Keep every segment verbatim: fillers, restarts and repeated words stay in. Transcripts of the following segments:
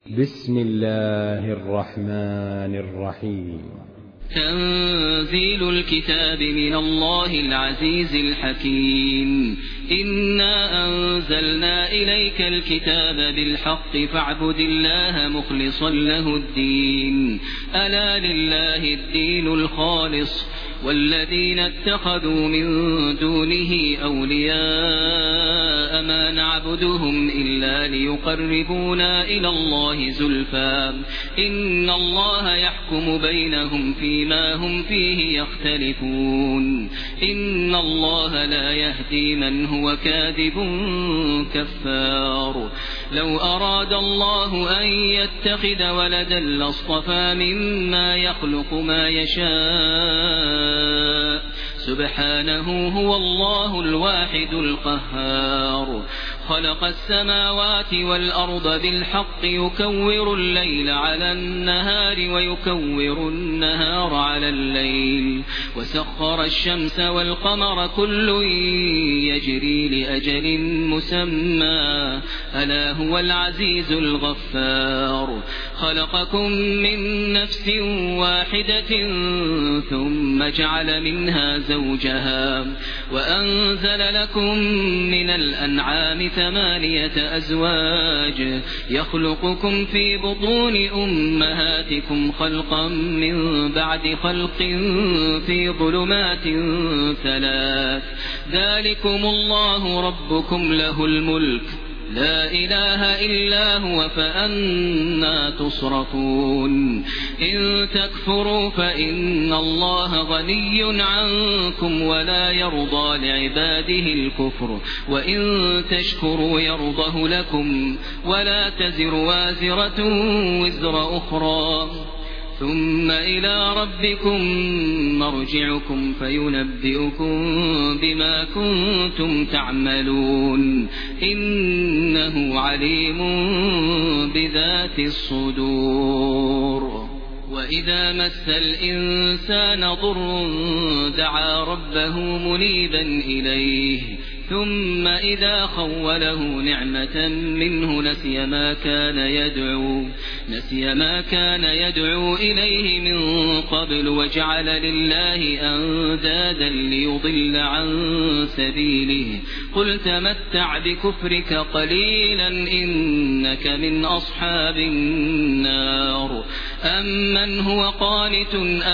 بسم الله الرحمن الرحيم. تنزيل الكتاب من الله العزيز الحكيم. إنا أنزلنا إليك الكتاب بالحق فاعبد الله مخلصا له الدين. ألا لله الدين الخالص والذين اتخذوا من دونه أولياء ما نعبدهم إلا ليقربونا إلى الله زلفى إن الله يحكم بينهم فيما هم فيه يختلفون. إن الله لا يهدي من هو كاذب كفار. لو أراد الله أن يتخذ ولدا لاصطفى مما يخلق ما يشاء سبحانه هو الله الواحد القهار. خلق السماوات والأرض بالحق يكور الليل على النهار ويكور النهار على الليل وسخر الشمس والقمر كل يجري لأجل مسمى ألا هو العزيز الغفار. خلقكم من نفس واحدة ثم جعل منها زوجها وأنزل لكم من الأنعام ثمانية أزواج يخلقكم في بطون أمهاتكم خلقا من بعد خلق في ظلمات ثلاث ذلكم الله ربكم له الملك لا إله إلا هو فأنى تصرفون. إن تكفروا فإن الله غني عنكم ولا يرضى لعباده الكفر وإن تشكروا يرضه لكم ولا تزر وازرة وزر أخرى ثم إلى ربكم مرجعكم فينبئكم بما كنتم تعملون إنه عليم بذات الصدور. وإذا مس الإنسان ضر دعا ربه منيبا إليه ثم إذا خوله نعمة منه نسي ما كان يدعو نسي ما كان يدعو إليه من قبل وجعل لله أندادا ليضل عن سبيله. قل تمتع بكفرك قليلا إنك من أصحاب النار. أمن هو قانت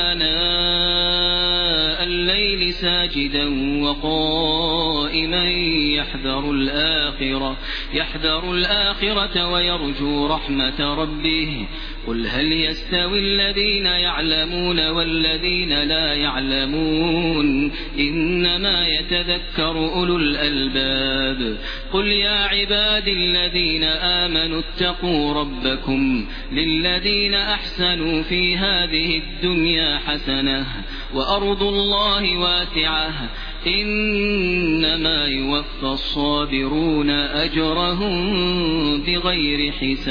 آناء الليل ساجدا وقائما يحذر الآخرة يحذر الآخرة ويرجو رحمة ربه. قل هل يستوي الذين يعلمون والذين لا يعلمون إنما يتذكر أولو الألباب. قل يا عبادي الذين آمنوا اتقوا ربكم للذين أحسنوا في هذه الدنيا حسنة وأرض الله واسعة إنما يوفى الصابرون أجرهم بغير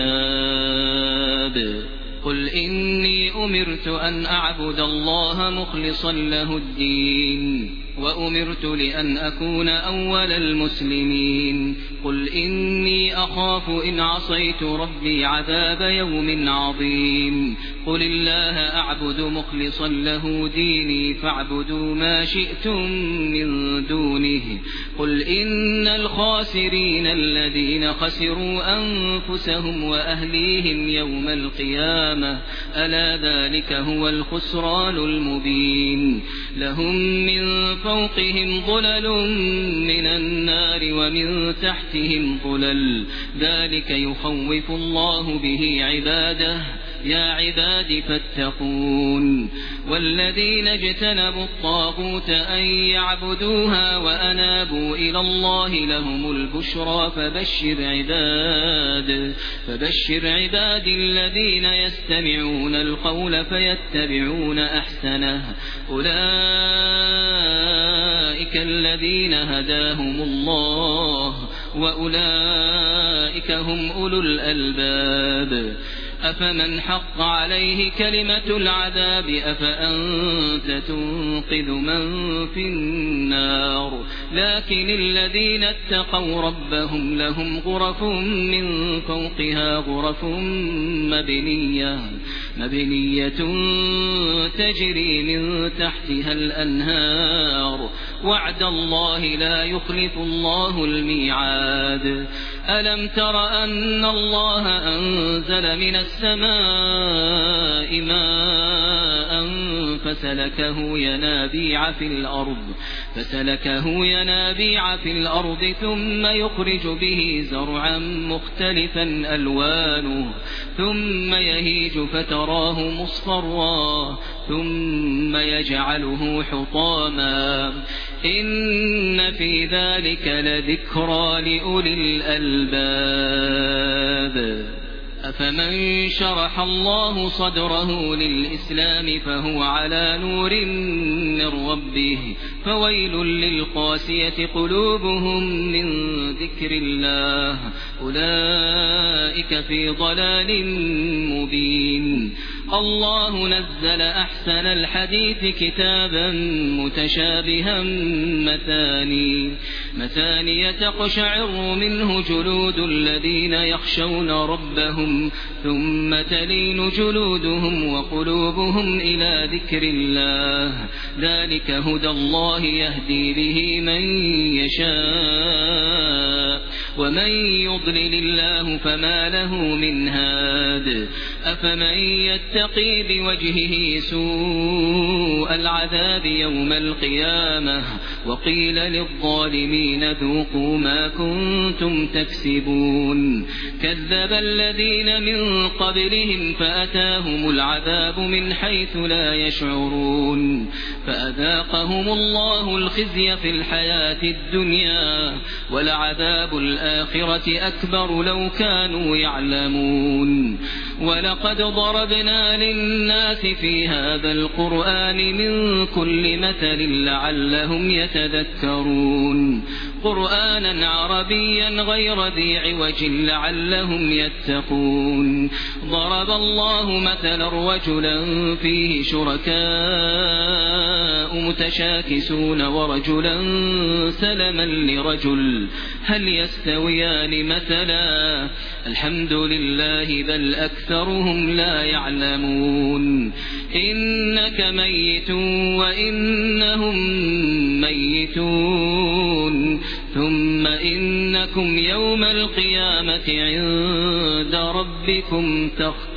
حساب. قل إني أمرت أن أعبد الله مخلصا له الدين وأمرت لأن أكون أول المسلمين. قل إني أخاف إن عصيت ربي عذاب يوم عظيم. قل الله أعبد مخلصا له ديني فاعبدوا ما شئتم من دونه. قل إن الخاسرين الذين خسروا أنفسهم وأهليهم يوم القيامة ألا ذلك هو الخسران المبين. لهم من فوقهم ظلل من النار ومن تحتهم ظلل ذلك يخوف الله به عباده يا عباد فاتقون. والذين اجتنبوا الطاغوت أن يعبدوها وأنابوا إلى الله لهم البشرى فبشر عباد فبشر عباد الذين يستمعون القول فيتبعون أحسنه أولئك الذين هداهم الله وأولئك هم أولو الألباب. أفمن حق عليه كلمة العذاب أفأنت تنقذ من في النار لكن الذين اتقوا ربهم لهم غرف من فوقها غرف مبنية مبنية تجري من تحتها الأنهار وعد الله لا يخلف الله الميعاد ألم تر أن الله أنزل من السماء ماء فسلكه ينابيع في الأرض فسلكه ينابيع في الأرض ثم يخرج به زرعا مختلفا ألوانه ثم يهيج فتراه مصفرا ثم يجعله حطاما إن في ذلك لذكرى لأولي الألباب أفمن شرح الله صدره للإسلام فهو على نور من ربه فويل للقاسية قلوبهم من ذكر الله أولئك في ضلال مبين الله نزل أحسن الحديث كتابا متشابها مثاني مثاني تقشعر منه جلود الذين يخشون ربهم ثم تلين جلودهم وقلوبهم إلى ذكر الله ذلك هدى الله يهدي به من يشاء ومن يضلل الله فما له من هاد أفمن يتقي بوجهه سوء العذاب يوم القيامة وقيل للظالمين ذوقوا ما كنتم تكسبون كذب الذين من قبلهم فأتاهم العذاب من حيث لا يشعرون فأذاقهم الله الخزي في الحياة الدنيا ولعذاب الآخرة أكبر لو كانوا يعلمون ولقد ضربنا للناس في هذا القرآن من كل مثل لعلهم يتذكرون قرآنا عربيا غير ذي عوج لعلهم يتقون ضرب الله مثلا رجلا فيه شركاء متشاكسون ورجلا سلما لرجل هل يستويان مثلا الحمد لله بل أكثرهم لا يعلمون إنك ميت وإنهم ميتون ثم إنكم يوم القيامة عند ربكم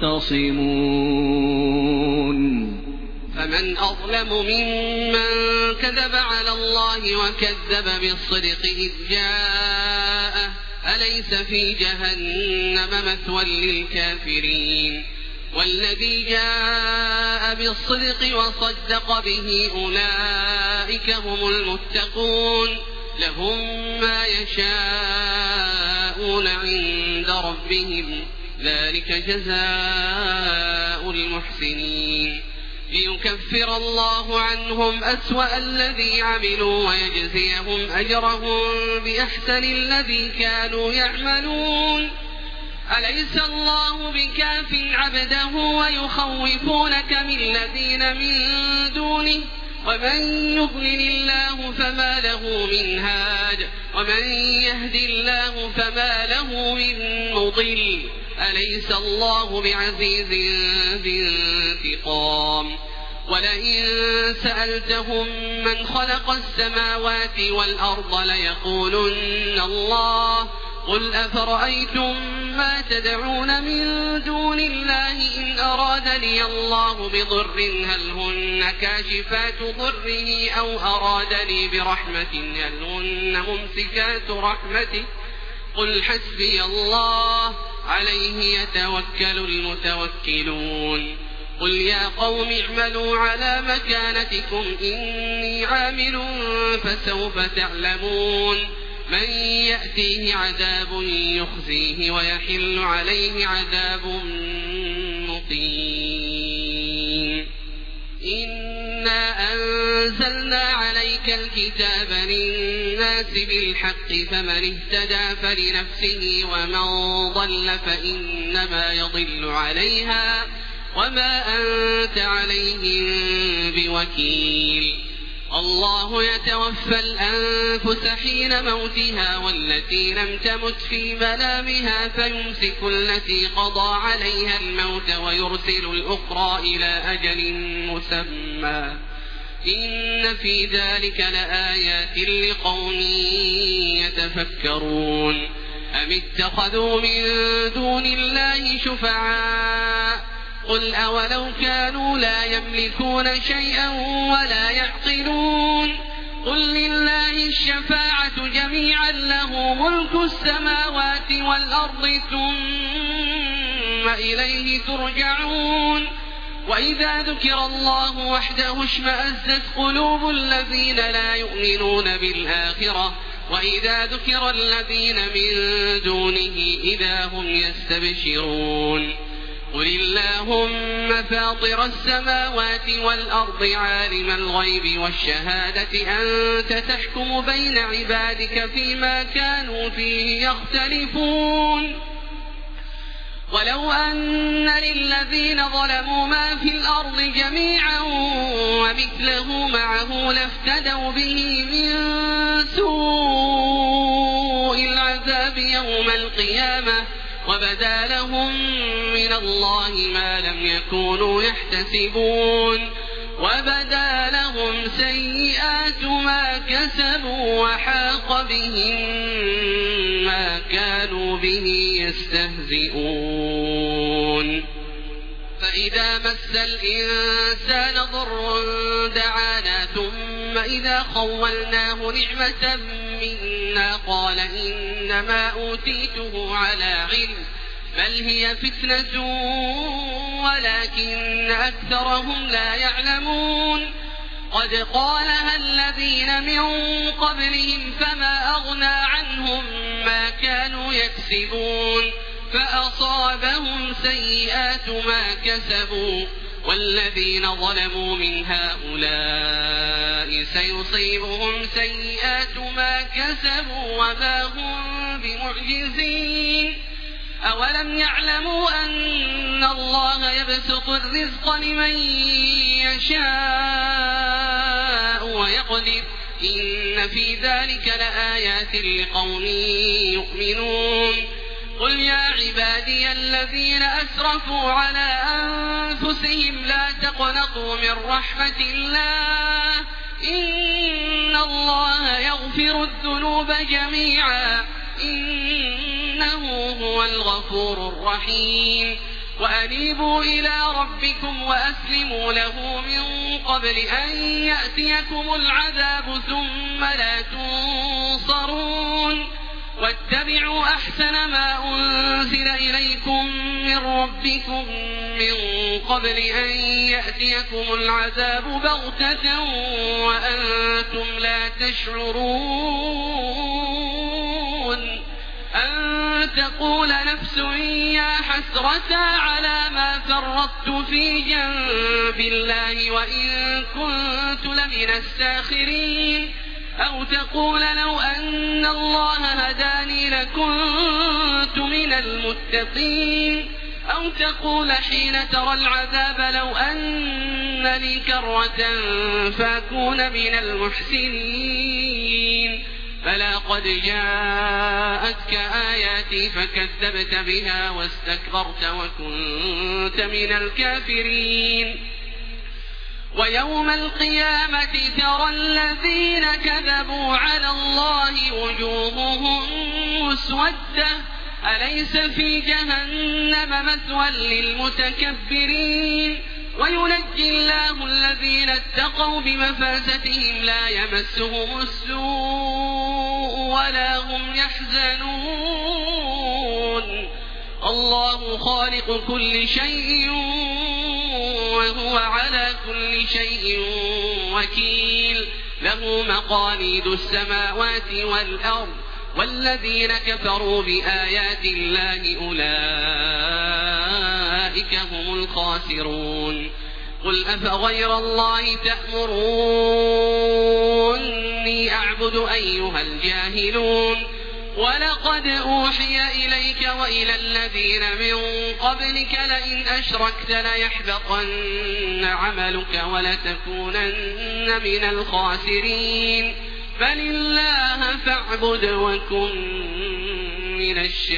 تختصمون فمن أظلم ممن كذب على الله وكذب بالصدق إذ جاءه أليس في جهنم مثوى للكافرين والذي جاء بالصدق وصدق به أولئك هم المتقون لهم ما يشاءون عند ربهم ذلك جزاء المحسنين ليكفر الله عنهم أسوأ الذي عملوا ويجزيهم أجرهم بأحسن الذي كانوا يعملون أليس الله بكاف عبده ويخوفونك من الذين من دونه ومن يضلل الله فما له من هاد ومن يهد الله فما له من مضل أليس الله بعزيز ذي انتقام ولئن سألتهم من خلق السماوات والأرض ليقولن الله قل أفرأيتم ما تدعون من دون الله إن أرادني الله بضر هل هن كاشفات ضره أو أرادني برحمة هل هن ممسكات رحمته قل حسبي الله عليه يتوكل المتوكلون قل يا قوم اعملوا على مكانتكم إني عامل فسوف تعلمون من يأتيه عذاب يخزيه ويحل عليه عذاب مقيم إنا أنزلنا أنزلنا عليك الكتاب للناس بالحق فمن اهتدى فلنفسه ومن ضل فإنما يضل عليها وما أنت عليهم بوكيل. الله يتوفى الأنفس حين موتها والتي لم تمت في منامها فيمسك التي قضى عليها الموت ويرسل الأخرى إلى أجل مسمى إن في ذلك لآيات لقوم يتفكرون. أم اتخذوا من دون الله شفعاء قل أولو كانوا لا يملكون شيئا ولا يعقلون قل لله الشفاعة جميعا له ملك السماوات والأرض ثم إليه ترجعون. وإذا ذكر الله وحده اشمأزت قلوب الذين لا يؤمنون بالآخرة وإذا ذكر الذين من دونه إذا هم يستبشرون. قل اللهم فاطر السماوات والأرض عالم الغيب والشهادة أنت تحكم بين عبادك فيما كانوا فيه يختلفون. ولو أن للذين ظلموا ما في الأرض جميعا ومثله معه لافتدوا به من سوء العذاب يوم القيامة وبدا لهم من الله ما لم يكونوا يحتسبون وبدا لهم سيئات ما كسبوا وحاق بهم ما كانوا به يستهزئون. فإذا مس الإنسان ضر دعانا ثم إذا خولناه نعمة منا قال إنما أوتيته على علم بل هي فتنة ولكن أكثرهم لا يعلمون. قد قالها الذين من قبلهم فما أغنى عنهم ما كانوا يكسبون فأصابهم سيئات ما كسبوا والذين ظلموا من هؤلاء سيصيبهم سيئات ما كسبوا وما هم بمعجزين. أولم يعلموا أن الله يبسط الرزق لمن يشاء ويقدر إن في ذلك لآيات لقوم يؤمنون. قل يا عبادي الذين أسرفوا على أنفسهم لا تقنطوا من رحمة الله إن الله يغفر الذنوب جميعا إنه هو الغفور الرحيم. وأنيبوا إلى ربكم وأسلموا له من قبل أن يأتيكم العذاب ثم لا تنصرون. واتبعوا أحسن ما أنزل إليكم من ربكم من قبل أن يأتيكم العذاب بغتة وأنتم لا تشعرون أن تقول نفس يا حسرة على ما فرطت في جنب الله وإن كنت لمن الساخرين أو تقول لو أن الله هداني لكنت من المتقين أو تقول حين ترى العذاب لو أن لي كرة فأكون من المحسنين. فلا قد جاءتك آياتي فكذبت بها واستكبرت وكنت من الكافرين. ويوم القيامة ترى الذين كذبوا على الله وجوههم مسودة أليس في جهنم مثوى للمتكبرين. وينجي الله الذين اتقوا بمفازتهم لا يمسهم السوء ولا هم يحزنون. الله خالق كل شيء وهو على كل شيء وكيل له مقاليد السماوات والأرض والذين كفروا بآيات الله أولئك هم الخاسرون. قل أفغير الله تأمروني أعبد أيها الجاهلون ولقد أوحي إليك وإلى الذين من قبلك لئن أشركت ليحبطن عملك ولتكونن من الخاسرين بل الله فاعبد وكن من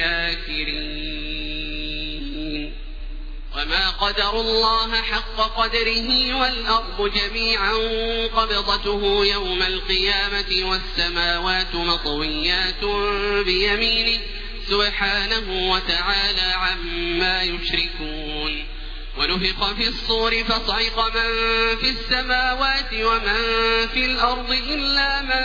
الشاكرين وما قدروا الله حق قدره والأرض جميعا قبضته يوم القيامة والسماوات مطويات بيمينه سبحانه وتعالى عما يشركون ونفخ في الصور فصعق من في السماوات ومن في الأرض إلا من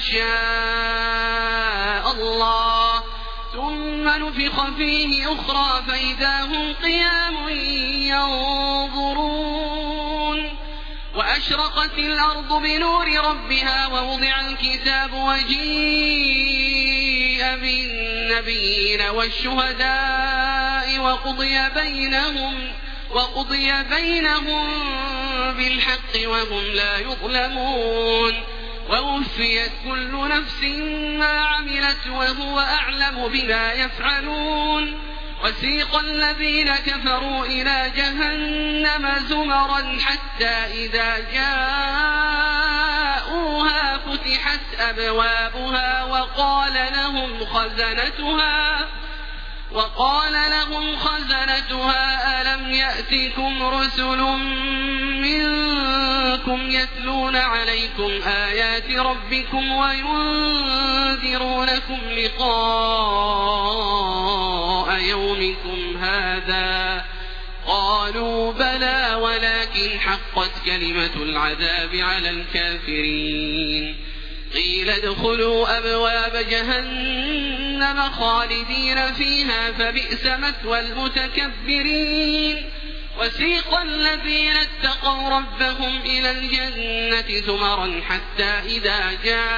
شاء الله ثم نفخ فيه أخرى فإذا هم قيام ينظرون وأشرقت الأرض بنور ربها ووضع الكتاب وجيء بالنبيين والشهداء وقضي بينهم وقضي بينهم بالحق وهم لا يظلمون ووفيت كل نفس ما عملت وهو أعلم بما يفعلون وسيق الذين كفروا إلى جهنم زمرا حتى إذا جاءوها فتحت أبوابها وقال لهم خزنتها وقال لهم خزنتها ألم يأتكم رسل منكم يتلون عليكم آيات ربكم وينذرونكم لقاء يومكم هذا قالوا بلى ولكن حقت كلمة العذاب على الكافرين قيل ادخلوا أبواب جهنم خالدين فيها فبئس مثوى المتكبرين وسيق الذين اتقوا ربهم إلى الجنة زمرا حتى إذا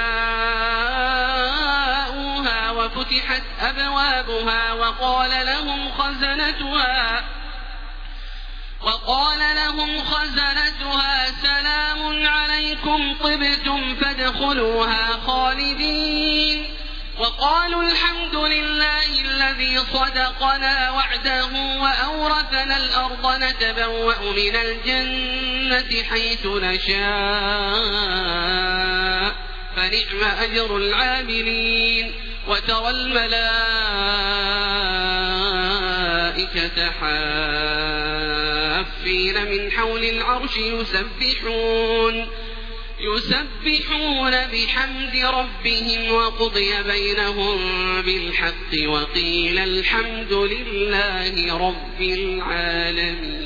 جاءوها وفتحت أبوابها وقال لهم خزنتها وقال لهم خزنتها سلام عليكم طبتم فادخلوها خالدين وقالوا الحمد لله الذي صدقنا وعده وأورثنا الأرض نتبوأ من الجنة حيث نشاء فنعم أجر العاملين وترى الملائكة حافين من حول العرش يسبحون يسبحون بحمد ربهم وقضي بينهم بالحق وقيل الحمد لله رب العالمين.